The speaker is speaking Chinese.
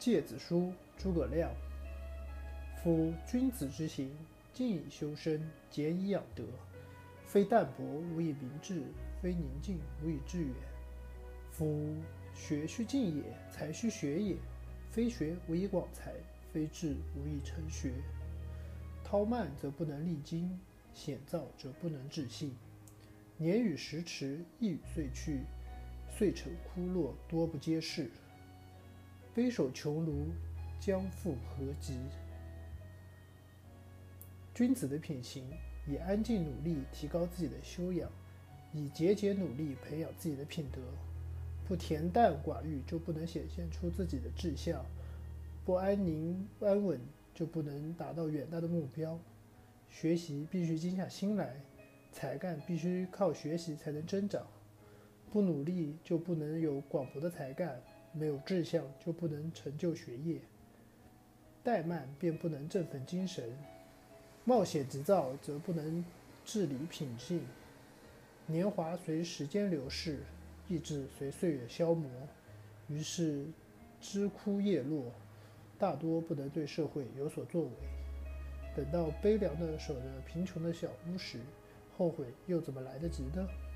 诫子书，诸葛亮。夫君子之行，静以修身，俭以养德。非淡泊无以明志，非宁静无以致远。夫学须进也，才须学也。非学无以广才，非志无以成学。韬慢则不能励精，险躁则不能致信。年与时驰，一与岁去，岁成枯落，多不接世。杯首穷庐，将复何及？君子的品行，以安静努力提高自己的修养，以节俭努力培养自己的品德。不恬淡寡欲，就不能显现出自己的志向；不安宁安稳，就不能达到远大的目标。学习必须静下心来，才干必须靠学习才能增长。不努力就不能有广博的才干，没有志向就不能成就学业。怠慢便不能振奋精神，冒险急躁则不能治理品性。年华随时间流逝，意志随岁月消磨，于是枝枯叶落，大多不能对社会有所作为。等到悲凉的守着贫穷的小屋时，后悔又怎么来得及呢？